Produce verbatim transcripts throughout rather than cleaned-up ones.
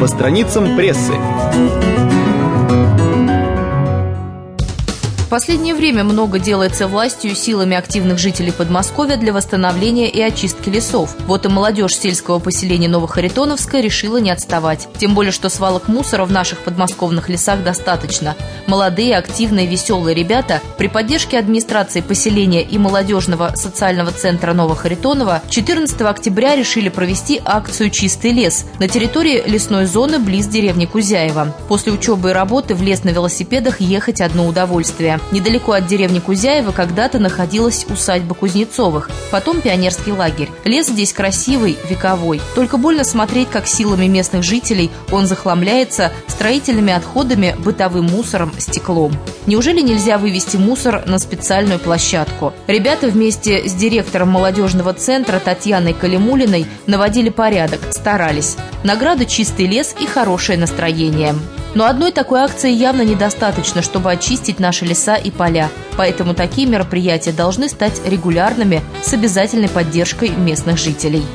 по страницам прессы. В последнее время много делается властью и силами активных жителей Подмосковья для восстановления и очистки лесов. Вот и молодежь сельского поселения Новохаритоновское решила не отставать. Тем более, что свалок мусора в наших подмосковных лесах достаточно. Молодые, активные, веселые ребята при поддержке администрации поселения и молодежного социального центра Новохаритонова четырнадцатого октября решили провести акцию «Чистый лес» на территории лесной зоны близ деревни Кузяево. После учебы и работы в лес на велосипедах ехать одно удовольствие. Недалеко от деревни Кузяево когда-то находилась усадьба Кузнецовых, потом пионерский лагерь. Лес здесь красивый, вековой. Только больно смотреть, как силами местных жителей он захламляется строительными отходами, бытовым мусором, стеклом. Неужели нельзя вывести мусор на специальную площадку? Ребята вместе с директором молодежного центра Татьяной Калимулиной наводили порядок, старались. Награда «Чистый лес» и хорошее настроение. Но одной такой акции явно недостаточно, чтобы очистить наши леса и поля. Поэтому такие мероприятия должны стать регулярными с обязательной поддержкой местных жителей.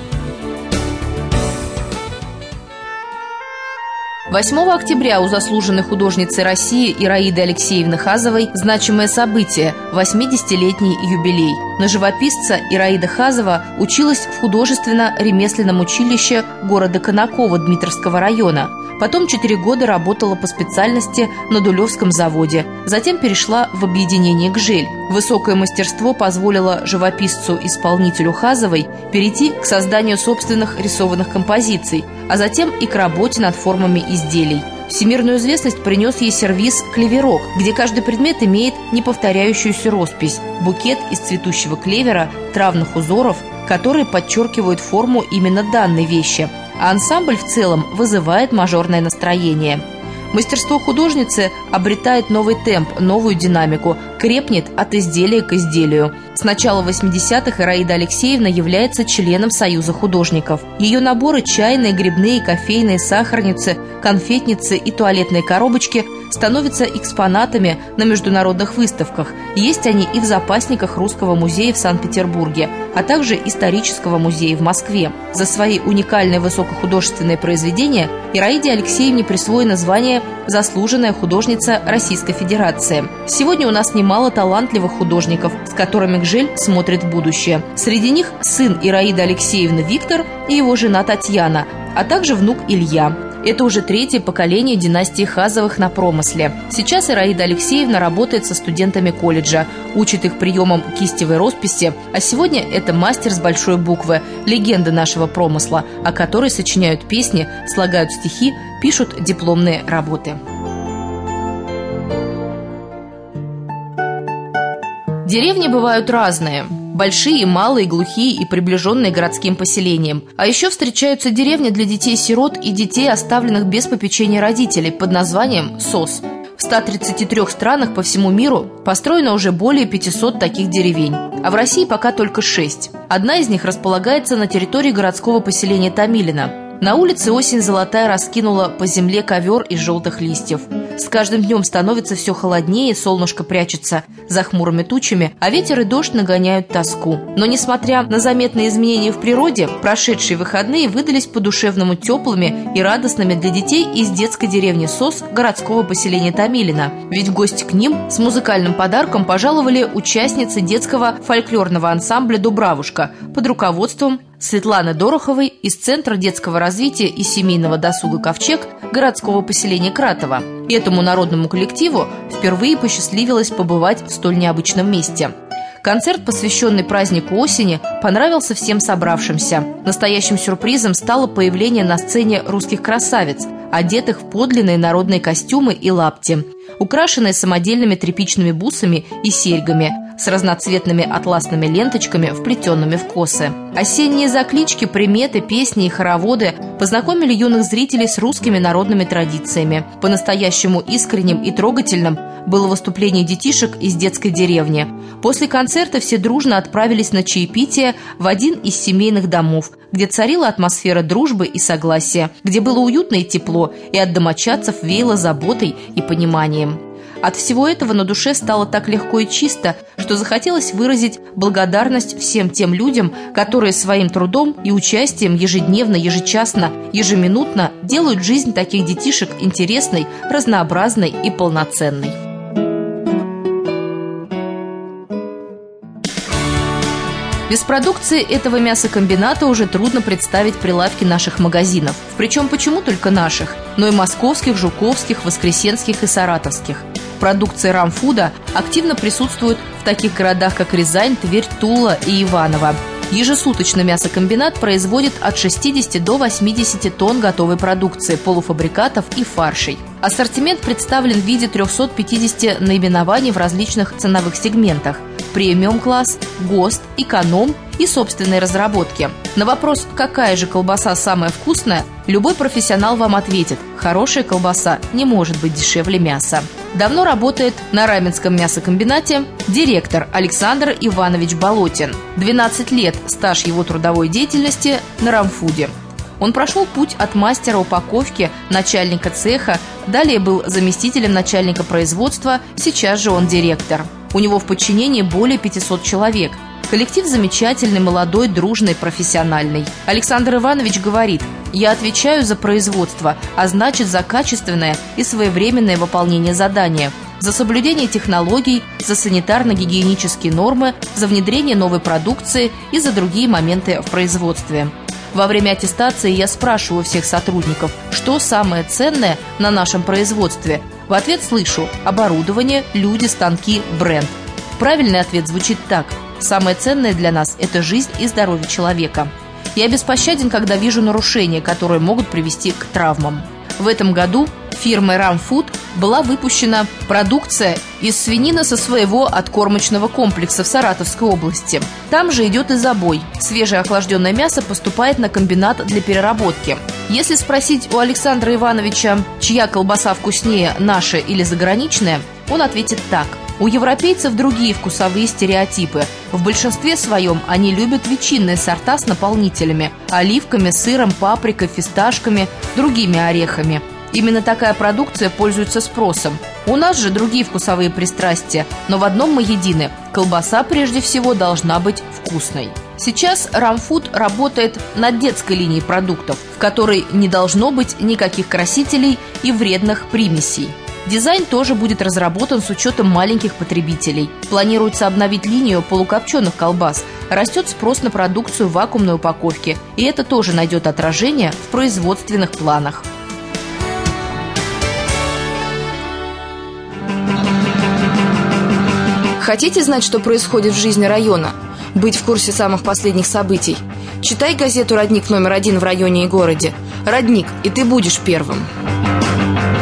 восьмого октября у заслуженной художницы России Ираиды Алексеевны Хазовой значимое событие – восьмидесятилетний юбилей. На живописца Ираида Хазова училась в художественно-ремесленном училище города Конаково Дмитровского района. Потом четыре года работала по специальности на Дулевском заводе. Затем перешла в объединение «Гжель». Высокое мастерство позволило живописцу-исполнителю Хазовой перейти к созданию собственных рисованных композиций, а затем и к работе над формами изделий. Всемирную известность принес ей сервиз «Клеверок», где каждый предмет имеет неповторяющуюся роспись, букет из цветущего клевера, травных узоров, которые подчеркивают форму именно данной вещи, а ансамбль в целом вызывает мажорное настроение. Мастерство художницы обретает новый темп, новую динамику, крепнет от изделия к изделию. С начала восьмидесятых Ираида Алексеевна является членом Союза художников. Ее наборы чайные, грибные, кофейные, сахарницы, конфетницы и туалетные коробочки становятся экспонатами на международных выставках. Есть они и в запасниках Русского музея в Санкт-Петербурге, а также Исторического музея в Москве. За свои уникальные высокохудожественные произведения Ираиде Алексеевне присвоено звание «Заслуженная художница Российской Федерации». Сегодня у нас немало талантливых художников, с которыми «Гжель» смотрит в будущее. Среди них сын Ираиды Алексеевны Виктор и его жена Татьяна, а также внук Илья. Это уже третье поколение династии Хазовых на промысле. Сейчас Ираида Алексеевна работает со студентами колледжа, учит их приемам кистевой росписи, а сегодня это мастер с большой буквы, легенда нашего промысла, о которой сочиняют песни, слагают стихи, пишут дипломные работы. Деревни бывают разные. Большие, малые, глухие и приближенные к городским поселениям. А еще встречаются деревни для детей-сирот и детей, оставленных без попечения родителей, под названием СОС. В ста тридцати трёх странах по всему миру построено уже более пятисот таких деревень, а в России пока только шесть. Одна из них располагается на территории городского поселения Томилино. На улице осень золотая раскинула по земле ковер из желтых листьев. С каждым днем становится все холоднее, солнышко прячется за хмурыми тучами, а ветер и дождь нагоняют тоску. Но несмотря на заметные изменения в природе, прошедшие выходные выдались по-душевному теплыми и радостными для детей из детской деревни СОС городского поселения Томилино. Ведь в гости к ним с музыкальным подарком пожаловали участницы детского фольклорного ансамбля «Дубравушка» под руководством Светланы Дороховой из Центра детского развития и семейного досуга «Ковчег» городского поселения Кратово. И этому народному коллективу впервые посчастливилось побывать в столь необычном месте. Концерт, посвященный празднику осени, понравился всем собравшимся. Настоящим сюрпризом стало появление на сцене русских красавиц, одетых в подлинные народные костюмы и лапти, украшенные самодельными тряпичными бусами и серьгами, с разноцветными атласными ленточками, вплетенными в косы. Осенние заклички, приметы, песни и хороводы познакомили юных зрителей с русскими народными традициями. По-настоящему искренним и трогательным было выступление детишек из детской деревни. После концерта все дружно отправились на чаепитие в один из семейных домов, где царила атмосфера дружбы и согласия, где было уютно и тепло, и от домочадцев веяло заботой и пониманием. От всего этого на душе стало так легко и чисто, что захотелось выразить благодарность всем тем людям, которые своим трудом и участием ежедневно, ежечасно, ежеминутно делают жизнь таких детишек интересной, разнообразной и полноценной. Без продукции этого мясокомбината уже трудно представить прилавки наших магазинов. Причем почему только наших, но и московских, жуковских, воскресенских и саратовских. Продукция РАМФуда активно присутствует в таких городах, как Рязань, Тверь, Тула и Иваново. Ежесуточно мясокомбинат производит от шестидесяти до восьмидесяти тонн готовой продукции, полуфабрикатов и фаршей. Ассортимент представлен в виде трёхсот пятидесяти наименований в различных ценовых сегментах: премиум-класс, ГОСТ, эконом и собственные разработки. На вопрос, какая же колбаса самая вкусная, любой профессионал вам ответит: хорошая колбаса не может быть дешевле мяса. Давно работает на Раменском мясокомбинате директор Александр Иванович Болотин. двенадцать лет стаж его трудовой деятельности на РАМФуде. Он прошел путь от мастера упаковки, начальника цеха, далее был заместителем начальника производства, сейчас же он директор. У него в подчинении более пятисот человек. Коллектив замечательный, молодой, дружный, профессиональный. Александр Иванович говорит: «Я отвечаю за производство, а значит за качественное и своевременное выполнение задания, за соблюдение технологий, за санитарно-гигиенические нормы, за внедрение новой продукции и за другие моменты в производстве». Во время аттестации я спрашиваю всех сотрудников, что самое ценное на нашем производстве. В ответ слышу: оборудование, люди, станки, бренд. Правильный ответ звучит так: самое ценное для нас – это жизнь и здоровье человека. Я беспощаден, когда вижу нарушения, которые могут привести к травмам. В этом году фирмой РАМФуд была выпущена продукция из свинины со своего откормочного комплекса в Саратовской области. Там же идет и забой. Свежее охлажденное мясо поступает на комбинат для переработки. Если спросить у Александра Ивановича, чья колбаса вкуснее, наша или заграничная, он ответит так: у европейцев другие вкусовые стереотипы. В большинстве своем они любят ветчинные сорта с наполнителями – оливками, сыром, паприкой, фисташками, другими орехами. Именно такая продукция пользуется спросом. У нас же другие вкусовые пристрастия, но в одном мы едины – колбаса прежде всего должна быть вкусной. Сейчас РАМФуд работает над детской линией продуктов, в которой не должно быть никаких красителей и вредных примесей. Дизайн тоже будет разработан с учетом маленьких потребителей. Планируется обновить линию полукопченых колбас. Растет спрос на продукцию в вакуумной упаковке, и это тоже найдет отражение в производственных планах. Хотите знать, что происходит в жизни района? Быть в курсе самых последних событий? Читай газету «Родник» номер один в районе и городе. «Родник», и ты будешь первым.